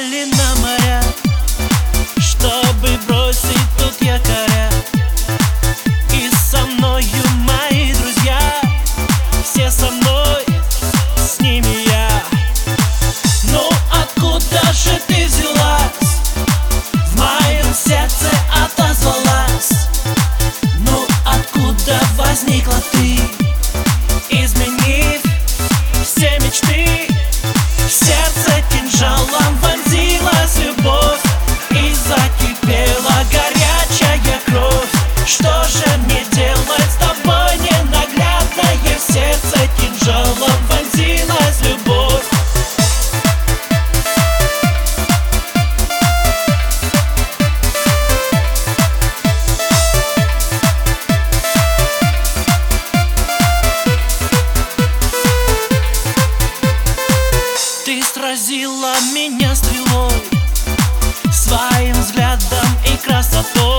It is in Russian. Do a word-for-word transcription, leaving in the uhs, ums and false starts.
уплывали на моря, чтобы бросить тут якоря. И со мною мои друзья, все со мной, с ними я. Ну откуда же ты взялась, в моем сердце отозвалась? Ну откуда возникла ты, изменив все мечты? В сердце кинжалом вонзилась любовь, и закипела горячая кровь. Что же мне делать с тобой, ненаглядная? В сердце кинжалом вонзилась любовь. Ты сразила меня стрелой, своим взглядом и красотой.